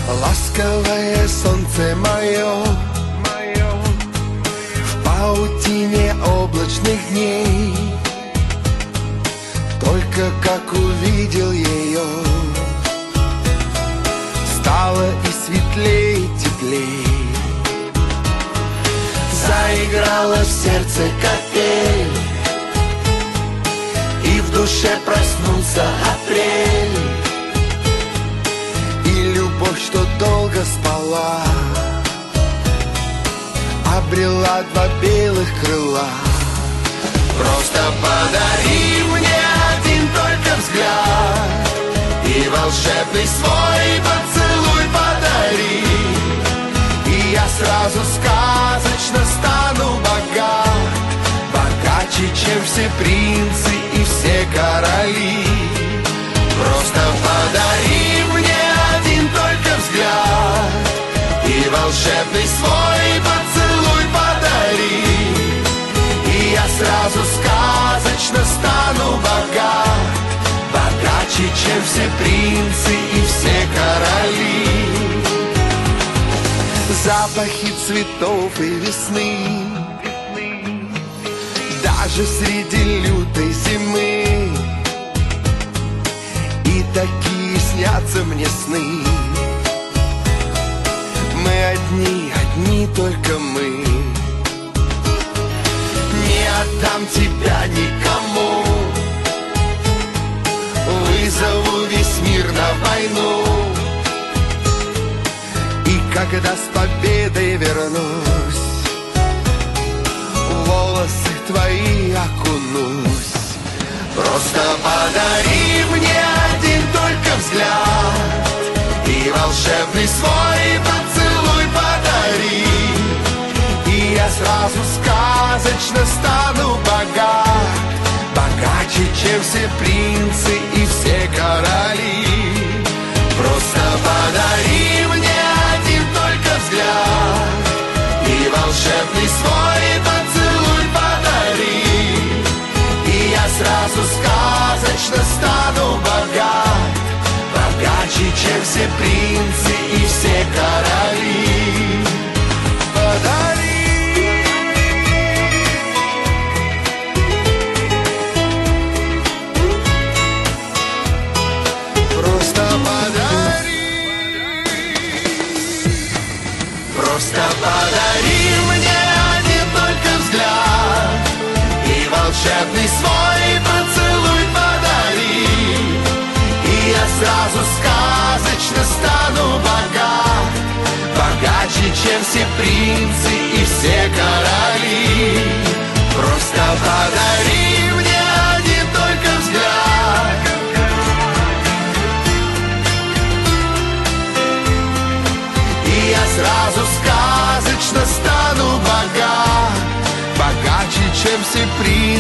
Ласковое солнце мое, в паутине облачных дней, только как увидел ее, стало и светлей, и теплей. Заиграла в сердце капель, и в душе проснулся апрель. И любовь, что долго спала, обрела два белых крыла. Просто подари мне один только взгляд, и волшебный свой поцелуй подари, и я сразу сказочно стану богат, богаче, чем все принцы и все короли. Просто подари мне один только взгляд, и волшебный свой поцелуй подари, и я сразу сказочно стану богат, богаче, чем все принцы и все короли. Запахи цветов и весны, даже среди лютой зимы, и такие снятся мне сны. Мы одни, одни только мы. Не отдам тебя никому, вызову весь мир на войну, и когда с победой вернусь, в волосы твои окунусь. Просто подари мне один только взгляд, и волшебный свой поцелуй подари, и я сразу сказочно стану богат, богаче, чем все принцы и все короли. Просто подари мне один только взгляд, и волшебный свой поцелуй подари, и я сразу сказочно стану богат, богаче, чем все принцы и все короли. Подари. Просто подари. Просто подари мне один только взгляд, и волшебный свой поцелуй подари, и я сразу сказочно стану богат, богаче, чем все принцы и все короли. Просто подари мне один только взгляд, и я сразу сказочно стану богат, богаче, чем все принцы